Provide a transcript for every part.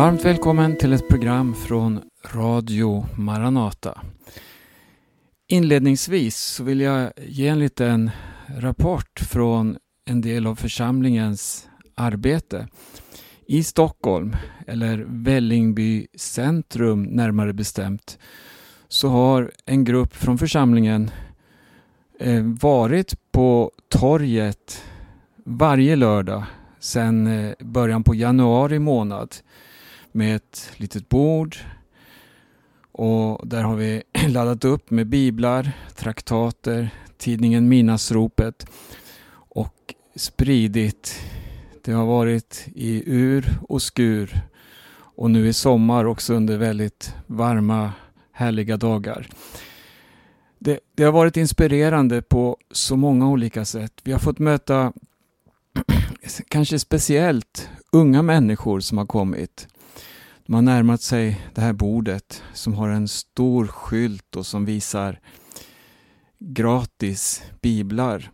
Varmt välkommen till ett program från Radio Maranata. Inledningsvis så vill jag ge en liten rapport från en del av församlingens arbete. I Stockholm, eller Vällingby centrum närmare bestämt, så har en grupp från församlingen varit på torget varje lördag sedan början på januari månad med ett litet bord, och där har vi laddat upp med biblar, traktater, tidningen Midnattsropet och spridit. Det har varit i ur och skur, och nu i sommar också under väldigt varma, härliga dagar. Det har varit inspirerande på så många olika sätt. Vi har fått möta kanske speciellt unga människor som har kommit. De har närmat sig det här bordet som har en stor skylt och som visar gratis biblar.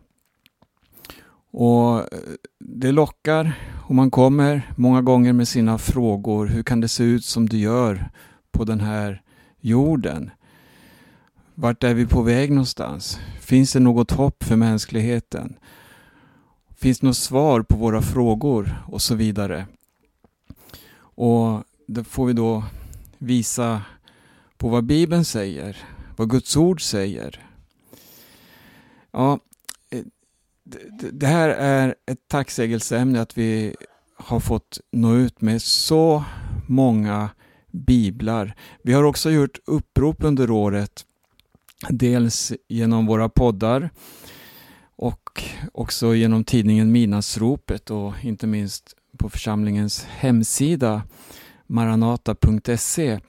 Och det lockar, och man kommer många gånger med sina frågor. Hur kan det se ut som det gör på den här jorden? Vart är vi på väg någonstans? Finns det något hopp för mänskligheten? Finns det något svar på våra frågor? Och så vidare. Och då får vi då visa på vad Bibeln säger. Vad Guds ord säger. Ja, det här är ett tacksägelseämne att vi har fått nå ut med så många biblar. Vi har också gjort upprop under året. Dels genom våra poddar och också genom tidningen Midnattsropet, och inte minst på församlingens hemsida maranata.se,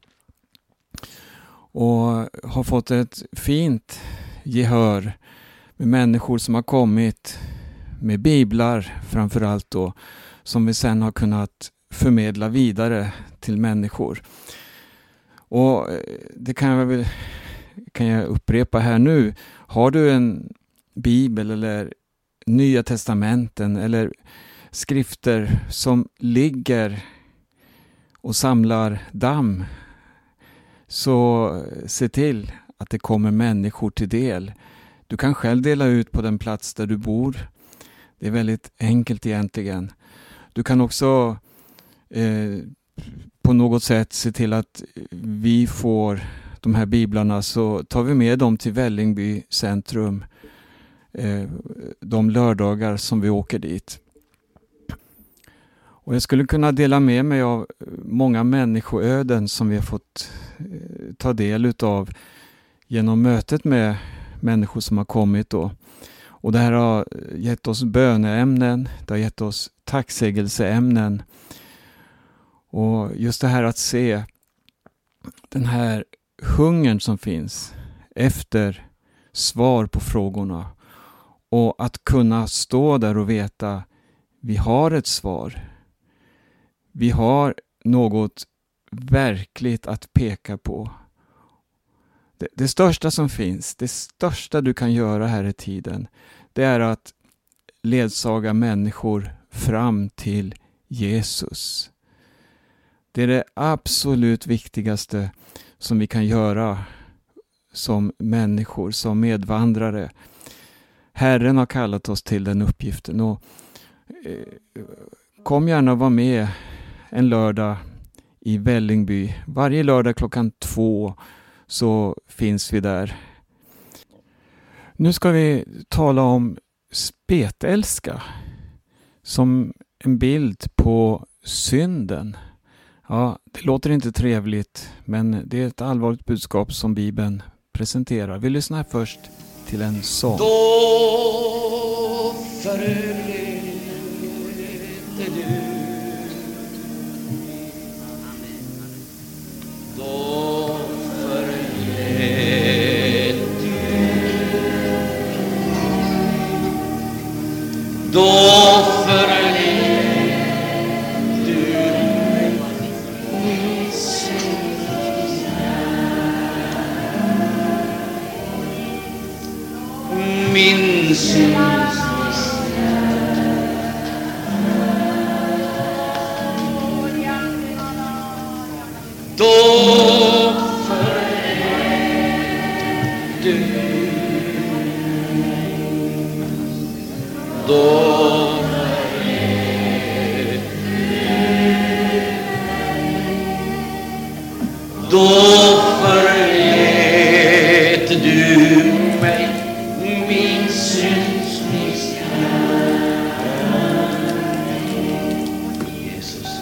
och har fått ett fint gehör med människor som har kommit med biblar framförallt då, som vi sen har kunnat förmedla vidare till människor. Och det kan jag upprepa här nu. Har du en bibel eller Nya testamenten eller skrifter som ligger och samlar damm, så se till att det kommer människor till del. Du kan själv dela ut på den plats där du bor. Det är väldigt enkelt egentligen. Du kan också på något sätt se till att vi får de här biblarna, så tar vi med dem till Vällingby centrum de lördagar som vi åker dit. Och jag skulle kunna dela med mig av många människoöden som vi har fått ta del utav genom mötet med människor som har kommit då. Och det här har gett oss böneämnen, det har gett oss tacksägelseämnen. Och just det här att se den här hungern som finns efter svar på frågorna, och att kunna stå där och veta vi har ett svar. Vi har något verkligt att peka på. Det största som finns, det största du kan göra här i tiden, det är att ledsaga människor fram till Jesus. Det är det absolut viktigaste som vi kan göra som människor, som medvandrare. Herren har kallat oss till den uppgiften, och kom gärna och var med en lördag i Vällingby. Varje lördag 2:00 så finns vi där. Nu ska vi tala om spetälska som en bild på synden. Ja, det låter inte trevligt, men det är ett allvarligt budskap som Bibeln presenterar. Vi lyssnar först till en sång. Då förledde du, då förledde du, då min synd. Då förlät du mig min syns Jesus.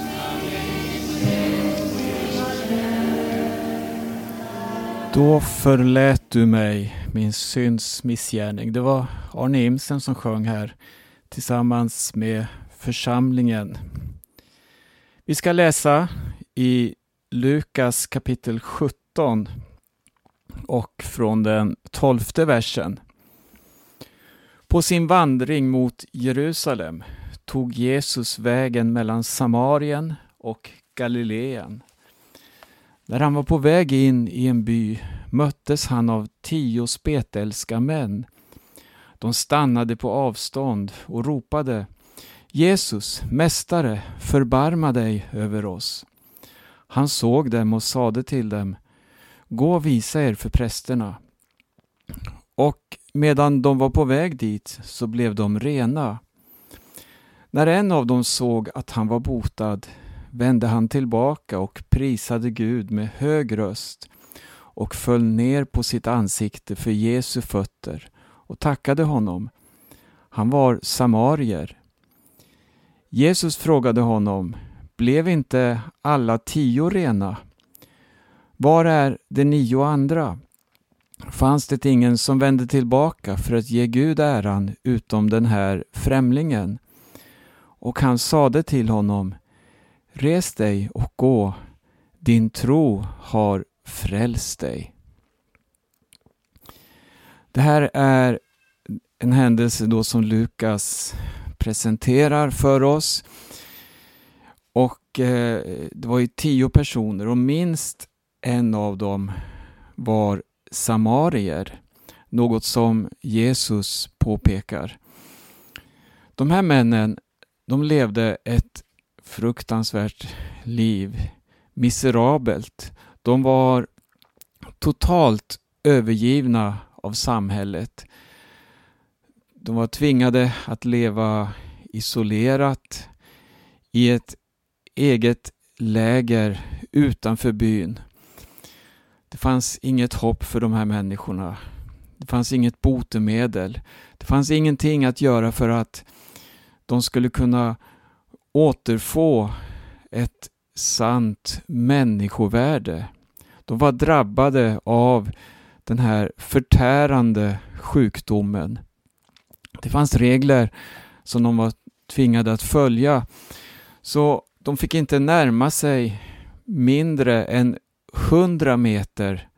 Då förlät du mig min synds missgärning. Det var Arne Imsen som sjöng här tillsammans med församlingen. Vi ska läsa i Lukas kapitel 17 och från den 12:e versen. På sin vandring mot Jerusalem tog Jesus vägen mellan Samarien och Galileen. När han var på väg in i en by möttes han av 10 spetälska män. De stannade på avstånd och ropade: Jesus, mästare, förbarma dig över oss. Han såg dem och sade till dem: gå och visa er för prästerna. Och medan de var på väg dit så blev de rena. När en av dem såg att han var botad vände han tillbaka och prisade Gud med hög röst och föll ner på sitt ansikte för Jesu fötter och tackade honom. Han var samarier. Jesus frågade honom: blev inte alla 10 rena? Var är de 9 andra? Fanns det ingen som vände tillbaka för att ge Gud äran utom den här främlingen? Och han sade till honom: res dig och gå, din tro har frälst dig. Det här är en händelse då som Lukas presenterar för oss. Och det var ju 10 personer och minst en av dem var samarier. Något som Jesus påpekar. De här männen, de levde ett fruktansvärt liv. Miserabelt. De var totalt övergivna av samhället. De var tvingade att leva isolerat i ett eget läger utanför byn. Det fanns inget hopp för de här människorna. Det fanns inget botemedel. Det fanns ingenting att göra för att de skulle kunna återfå ett sant människovärde. De var drabbade av den här förtärande sjukdomen. Det fanns regler som de var tvingade att följa. Så de fick inte närma sig mindre än 100 meter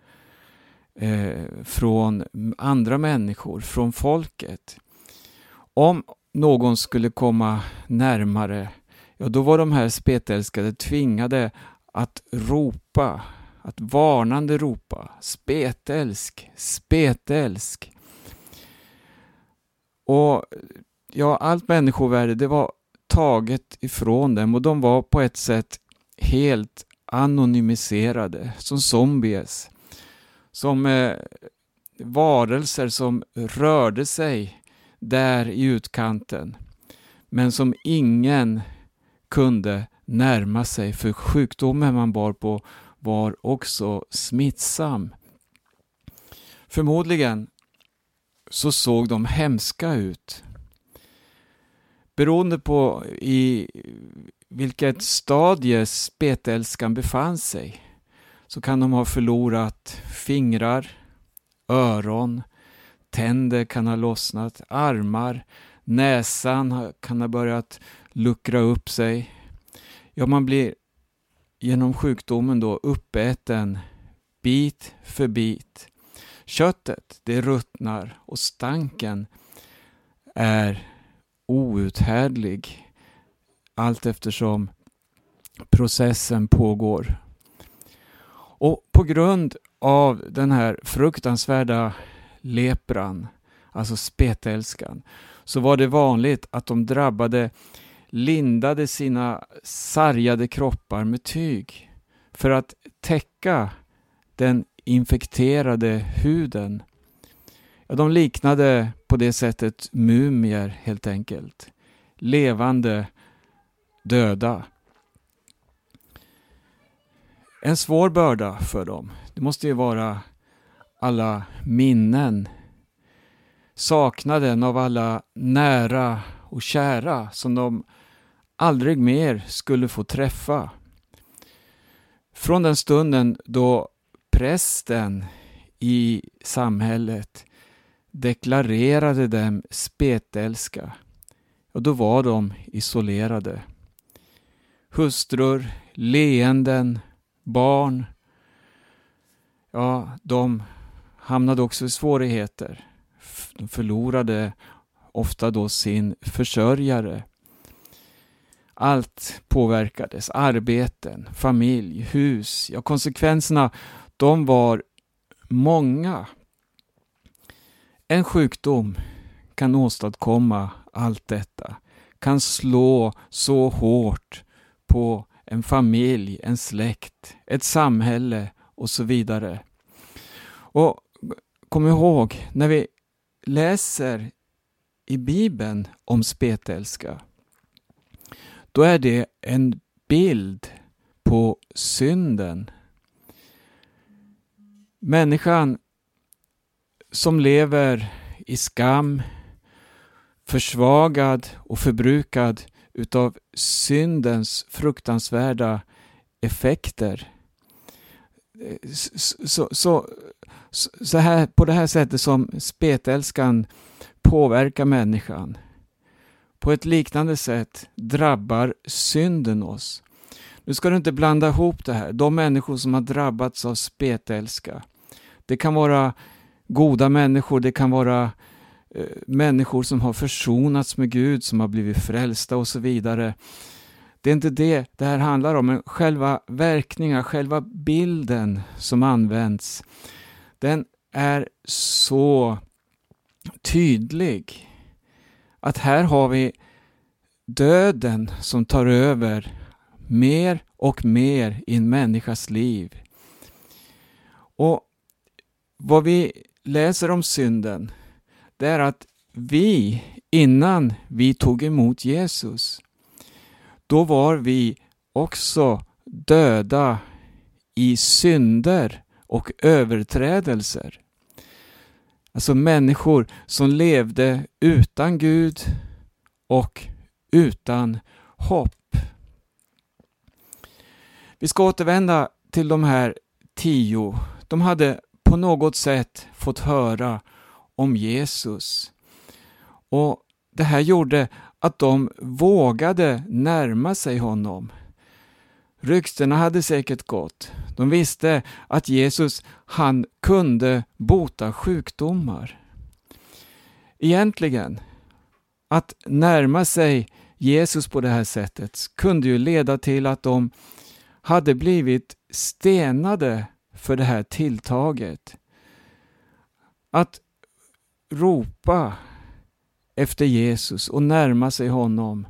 från andra människor, från folket. Om någon skulle komma närmare, ja, då var de här spetälskade tvingade att ropa, att varnande ropa: spetälsk, spetälsk. Och ja, allt människovärde, det var taget ifrån dem och de var på ett sätt helt anonymiserade, som zombies, som varelser som rörde sig där i utkanten, men som ingen kunde närma sig, för sjukdomen man bar på var också smittsam. Förmodligen så såg de hemska ut. Beroende på i vilket stadie spetälskan befann sig så kan de ha förlorat fingrar, öron, tänder kan ha lossnat, armar, näsan kan ha börjat luckra upp sig. Ja, man blir genom sjukdomen då uppäten bit för bit. Köttet, det ruttnar och stanken är outhärdlig allt eftersom processen pågår. Och på grund av den här fruktansvärda lepran, alltså spetälskan, så var det vanligt att de lindade sina sargade kroppar med tyg för att täcka den infekterade huden. Ja, de liknade på det sättet mumier helt enkelt. Levande döda. En svår börda för dem. Det måste ju vara alla minnen. Saknaden av alla nära och kära som de aldrig mer skulle få träffa. Från den stunden då prästen i samhället deklarerade dem spetälska, och då var de isolerade. Hustrur, leenden, barn, ja, de hamnade också i svårigheter. De förlorade ofta då sin försörjare. Allt påverkades, arbeten, familj, hus. Ja, konsekvenserna, de var många. En sjukdom kan åstadkomma allt detta. Kan slå så hårt på en familj, en släkt, ett samhälle och så vidare. Och kom ihåg, när vi läser i Bibeln om spetälska, då är det en bild på synden. Människan som lever i skam, försvagad och förbrukad utav syndens fruktansvärda effekter. Så här, på det här sättet som spetälskan påverkar människan, på ett liknande sätt drabbar synden oss. Nu ska du inte blanda ihop det här. De människor som har drabbats av spetälska, det kan vara goda människor, det kan vara människor som har försonats med Gud, som har blivit frälsta och så vidare. Det är inte det här handlar om, men själva verkningar, själva bilden som används, den är så tydlig att här har vi döden som tar över mer och mer i en människas liv. Och vad vi läser om synden, det är att vi, innan vi tog emot Jesus, då var vi också döda i synder och överträdelser. Alltså människor som levde utan Gud och utan hopp. Vi ska återvända till de här 10. De hade på något sätt fått höra om Jesus. Och det här gjorde att de vågade närma sig honom. Ryktena hade säkert gått. De visste att Jesus, han kunde bota sjukdomar. Egentligen, att närma sig Jesus på det här sättet kunde ju leda till att de hade blivit stenade för det här tilltaget. Att ropa efter Jesus och närma sig honom.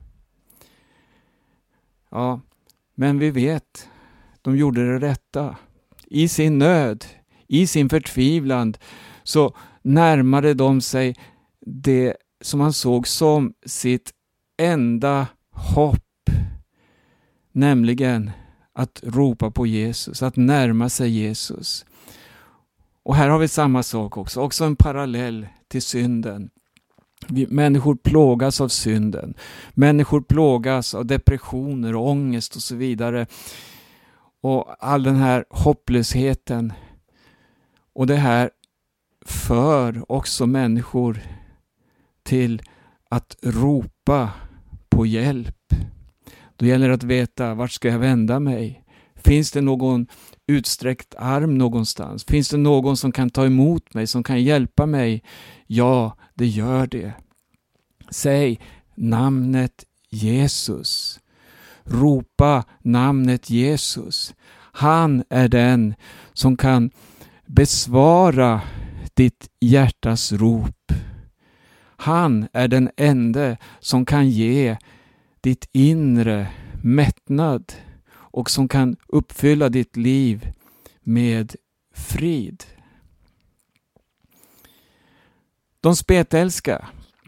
Ja, men vi vet, de gjorde det rätta. I sin nöd, i sin förtvivlan, så närmade de sig det som man såg som sitt enda hopp. Nämligen att ropa på Jesus, att närma sig Jesus. Och här har vi samma sak också en parallell till synden. Människor plågas av synden. Människor plågas av depressioner och ångest och så vidare. Och all den här hopplösheten. Och det här för också människor till att ropa på hjälp. Då gäller det att veta, vart ska jag vända mig? Finns det någon utsträckt arm någonstans? Finns det någon som kan ta emot mig, som kan hjälpa mig? Ja, det gör det. Säg namnet Jesus. Ropa namnet Jesus. Han är den som kan besvara ditt hjärtas rop. Han är den enda som kan ge ditt inre mättnad och som kan uppfylla ditt liv med frid. De spetälska,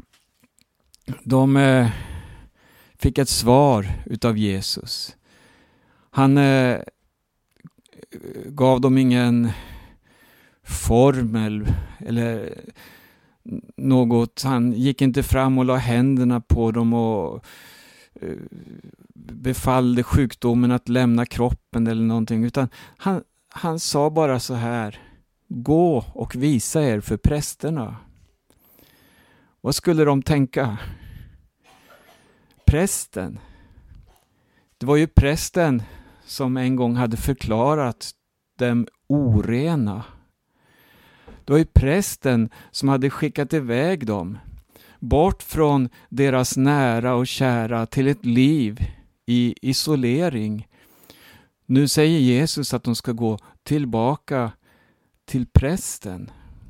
de fick ett svar utav Jesus. Han gav dem ingen formel eller något. Han gick inte fram och la händerna på dem och befallde sjukdomen att lämna kroppen eller någonting, utan han sa bara så här: gå och visa er för prästerna. Vad skulle de tänka? Prästen. Det var ju prästen som en gång hade förklarat dem orena. Det var ju prästen som hade skickat iväg dem bort från deras nära och kära till ett liv i isolering. Nu säger Jesus att de ska gå tillbaka till prästen.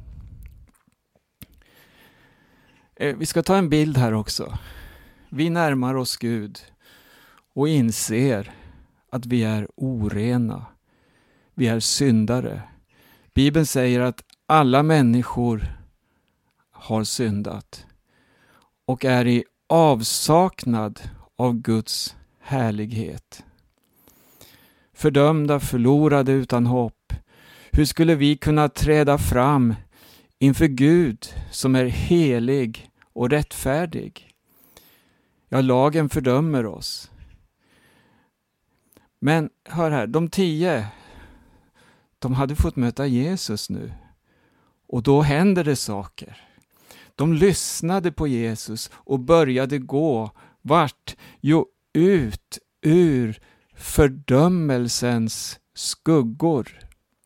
Vi ska ta en bild här också. Vi närmar oss Gud och inser att vi är orena. Vi är syndare. Bibeln säger att alla människor har syndat och är i avsaknad av Guds härlighet. Fördömda, förlorade, utan hopp. Hur skulle vi kunna träda fram inför Gud som är helig och rättfärdig? Ja, lagen fördömer oss. Men hör här, de 10, de hade fått möta Jesus nu. Och då händer det saker. De lyssnade på Jesus och började gå vart? Jo, ut ur fördömelsens skuggor.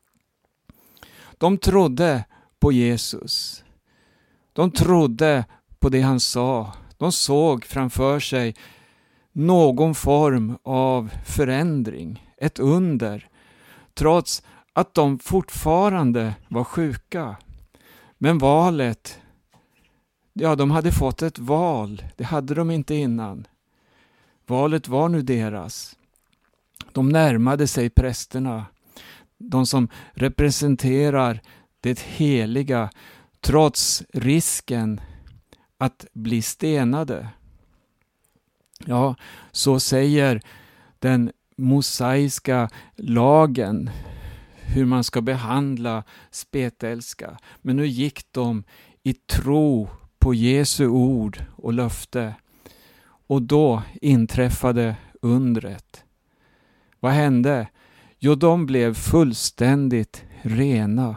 De trodde på Jesus. De trodde på det han sa. De såg framför sig någon form av förändring, ett under, trots att de fortfarande var sjuka. Men valet, ja, de hade fått ett val. Det hade de inte innan. Valet var nu deras. De närmade sig prästerna, de som representerar det heliga, trots risken att bli stenade. Ja, så säger den mosaiska lagen hur man ska behandla spetälska. Men nu gick de i tro på Jesu ord och löfte. Och då inträffade undret. Vad hände? Jo, de blev fullständigt rena.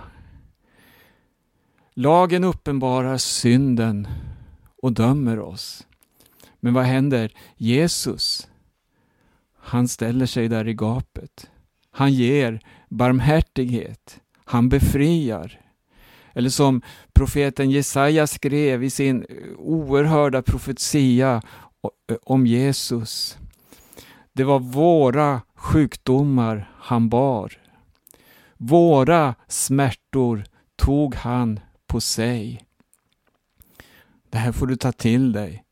Lagen uppenbarar synden och dömer oss. Men vad händer? Jesus, han ställer sig där i gapet. Han ger barmhärtighet. Han befriar. Eller som profeten Jesaja skrev i sin oerhörda profetia om Jesus. Det var våra sjukdomar han bar. Våra smärtor tog han på sig. Det här får du ta till dig.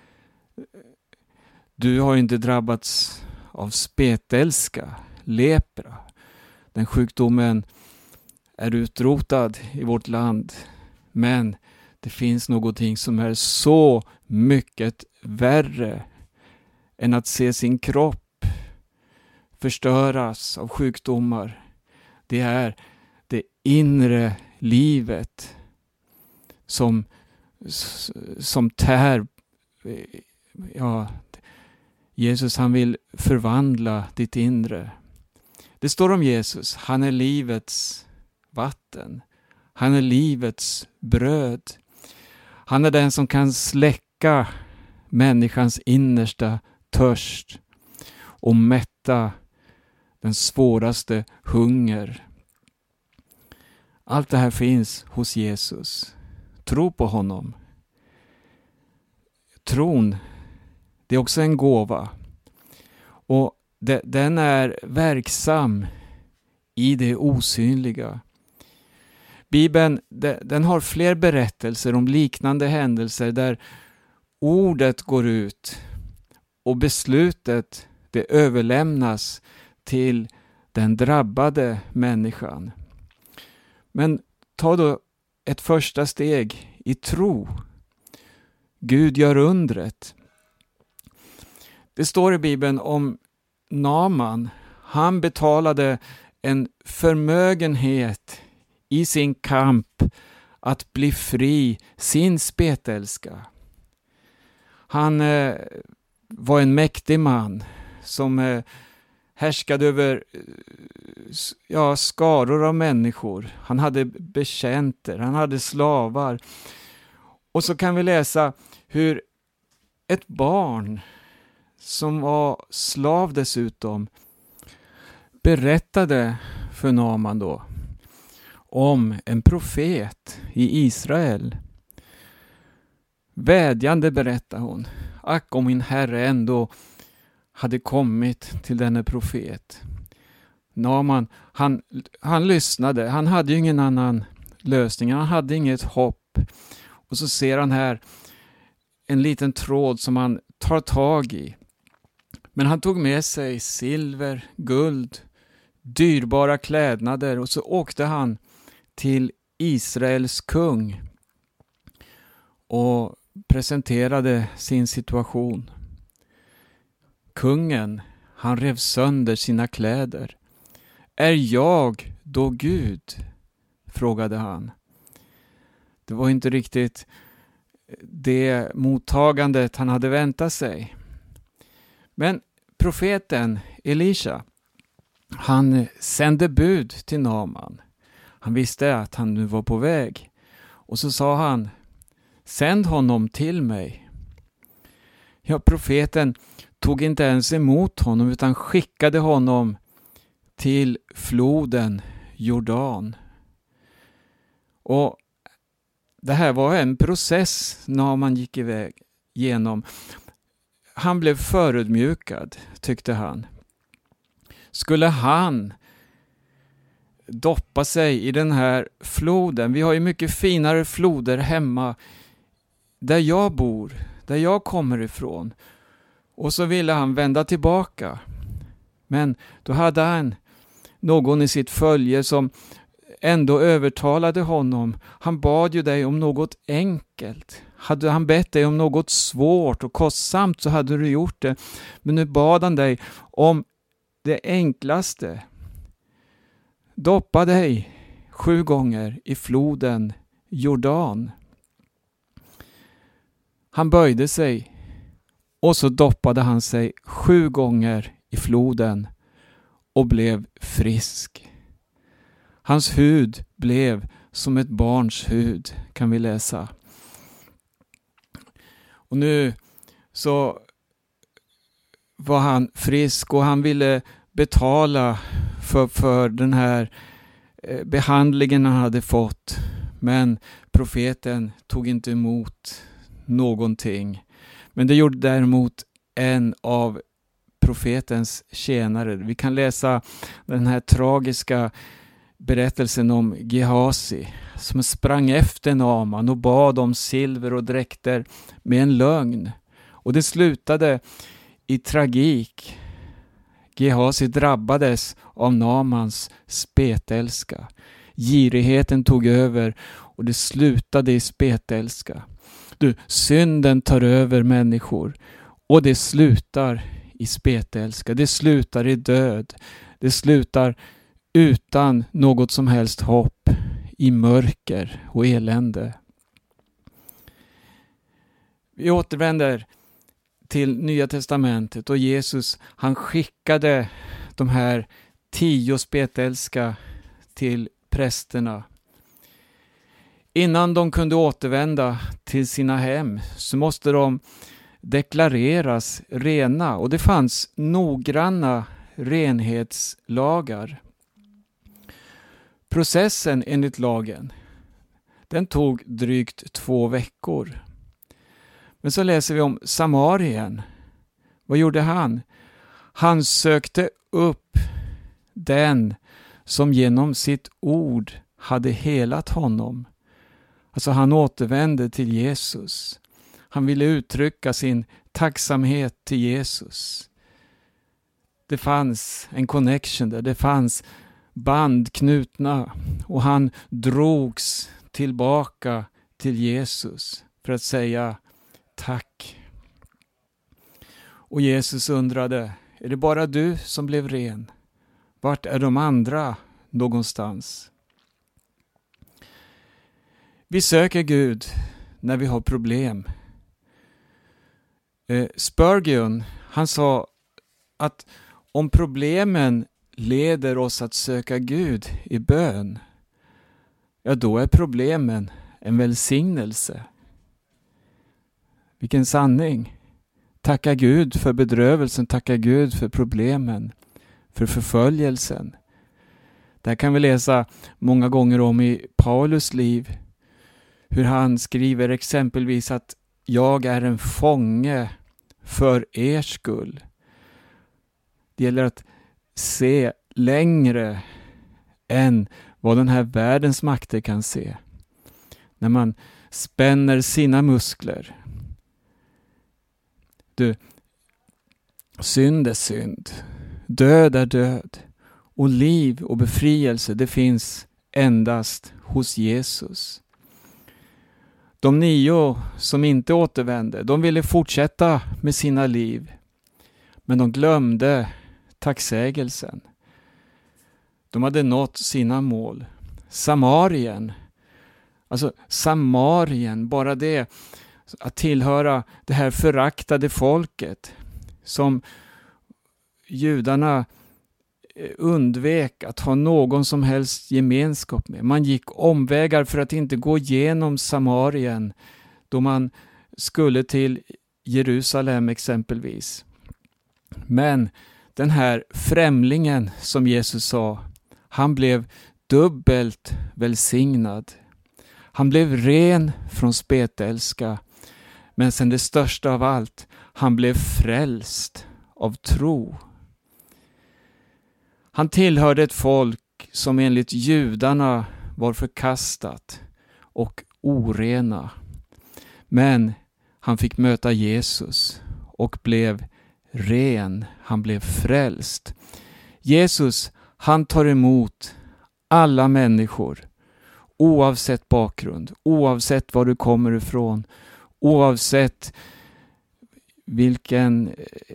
Du har inte drabbats av spetälska, lepra. Den sjukdomen är utrotad i vårt land. Men det finns någonting som är så mycket värre än att se sin kropp förstöras av sjukdomar. Det är det inre livet som tär. Ja, Jesus, han vill förvandla ditt inre. Det står om Jesus, han är livets vatten. Han är livets bröd. Han är den som kan släcka människans innersta törst och mätta den svåraste hunger. Allt det här finns hos Jesus. Tro på honom. Tron, det är också en gåva. Och den är verksam i det osynliga. Bibeln, den har fler berättelser om liknande händelser där ordet går ut och beslutet det överlämnas till den drabbade människan. Men ta då ett första steg i tro. Gud gör undret. Det står i Bibeln om Naaman. Han betalade en förmögenhet i sin kamp att bli fri sin spetälska. Han var en mäktig man som härskade över skaror av människor. Han hade betjänter, han hade slavar. Och så kan vi läsa hur ett barn som var slav dessutom berättade för Naaman då om en profet i Israel. Vädjande berättade hon. Ack om min herre ändå hade kommit till denne profet. Naaman, han lyssnade. Han hade ju ingen annan lösning. Han hade inget hopp. Och så ser han här en liten tråd som han tar tag i. Men han tog med sig silver, guld, dyrbara klädnader och så åkte han till Israels kung och presenterade sin situation. Kungen, han rev sönder sina kläder. Är jag då Gud? Frågade han. Det var inte riktigt det mottagandet han hade väntat sig. Men profeten Elisha, han sände bud till Naaman. Han visste att han nu var på väg. Och så sa han, sänd honom till mig. Ja, profeten tog inte ens emot honom utan skickade honom till floden Jordan. Och det här var en process när man gick iväg igenom. Han blev förödmjukad, tyckte han. Skulle han doppa sig i den här floden? Vi har ju mycket finare floder hemma där jag bor, där jag kommer ifrån. Och så ville han vända tillbaka. Men då hade han någon i sitt följe som ändå övertalade honom. Han bad ju dig om något enkelt. Hade han bett dig om något svårt och kostsamt så hade du gjort det. Men nu bad han dig om det enklaste. Doppa dig 7 gånger i floden Jordan. Han böjde sig och så doppade han sig 7 gånger i floden och blev frisk. Hans hud blev som ett barns hud, kan vi läsa. Och nu så var han frisk och han ville betala för den här behandlingen han hade fått. Men profeten tog inte emot någonting. Men det gjorde däremot en av profetens tjänare. Vi kan läsa den här tragiska berättelsen om Gehasi som sprang efter Naaman och bad om silver och dräkter med en lögn. Och det slutade i tragik. Gehasi drabbades av Naamans spetälska. Girigheten tog över och det slutade i spetälska. Synden tar över människor och det slutar i spetälska. Det slutar i död. Det slutar utan något som helst hopp, i mörker och elände. Vi återvänder till Nya testamentet och Jesus, han skickade de här 10 spetälska till prästerna. Innan de kunde återvända till sina hem så måste de deklareras rena och det fanns noggranna renhetslagar. Processen enligt lagen, den tog drygt 2 veckor. Men så läser vi om Samarien. Vad gjorde han? Han sökte upp den som genom sitt ord hade helat honom. Alltså han återvände till Jesus. Han ville uttrycka sin tacksamhet till Jesus. Det fanns en connection där. Det fanns band knutna och han drogs tillbaka till Jesus för att säga tack. Och Jesus undrade, är det bara du som blev ren? Vart är de andra någonstans? Vi söker Gud när vi har problem. Spurgeon, han sa att om problemen leder oss att söka Gud i bön, ja då är problemen en välsignelse. Vilken sanning! Tacka Gud för bedrövelsen, tacka Gud för problemen, för förföljelsen. Det här kan vi läsa många gånger om i Paulus liv. Hur han skriver exempelvis att jag är en fånge för er skull. Det gäller att se längre än vad den här världens makter kan se. När man spänner sina muskler. Synd är synd. Död är död. Och liv och befrielse, det finns endast hos Jesus. De 9 som inte återvände, de ville fortsätta med sina liv. Men de glömde tacksägelsen. De hade nått sina mål. Samarien, bara det, att tillhöra det här föraktade folket som judarna undvek att ha någon som helst gemenskap med. Man gick omvägar för att inte gå igenom Samarien då man skulle till Jerusalem exempelvis. Men den här främlingen som Jesus sa, han blev dubbelt välsignad. Han blev ren från spetälska. Men sen det största av allt, han blev frälst av tro. Han tillhörde ett folk som enligt judarna var förkastat och orena. Men han fick möta Jesus och blev ren. Han blev frälst. Jesus, han tar emot alla människor. Oavsett bakgrund, oavsett var du kommer ifrån, oavsett vilken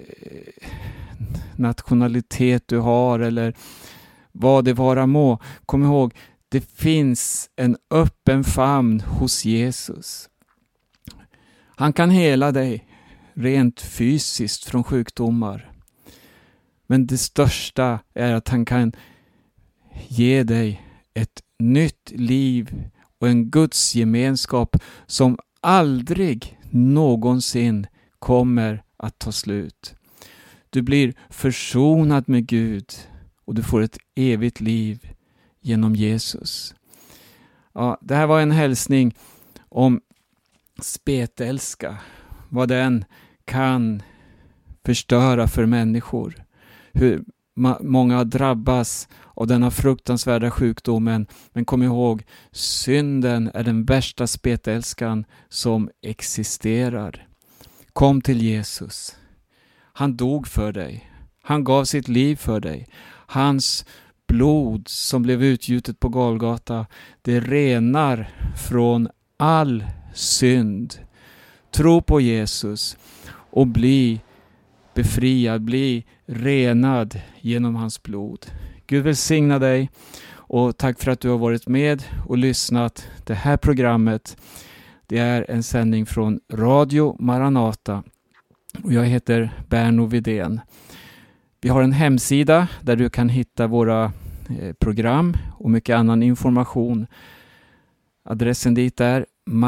nationalitet du har eller vad det vara må. Kom ihåg, det finns en öppen famn hos Jesus. Han kan hela dig rent fysiskt från sjukdomar. Men det största är att han kan ge dig ett nytt liv och en Guds gemenskap som aldrig någonsin kommer att ta slut. Du blir försonad med Gud och du får ett evigt liv genom Jesus. Ja, det här var en hälsning om spetälska. Vad den kan förstöra för människor. Hur många drabbas av denna fruktansvärda sjukdomen. Men kom ihåg, synden är den värsta spetälskan som existerar. Kom till Jesus. Han dog för dig. Han gav sitt liv för dig. Hans blod som blev utgjutet på Golgata, det renar från all synd. Tro på Jesus och bli befriad, bli renad genom hans blod. Gud välsigna dig och tack för att du har varit med och lyssnat. Det här programmet, det är en sändning från Radio Maranata och jag heter Berno Widén. Vi har en hemsida där du kan hitta våra program och mycket annan information. Adressen dit är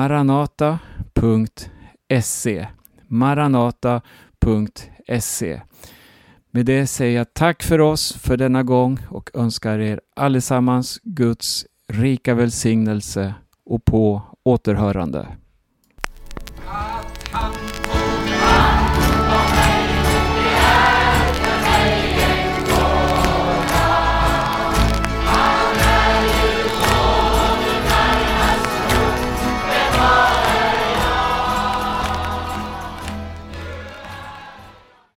maranata.se. maranata.se. Med det säger jag tack för oss för denna gång och önskar er allesammans Guds rika välsignelse och på återhörande.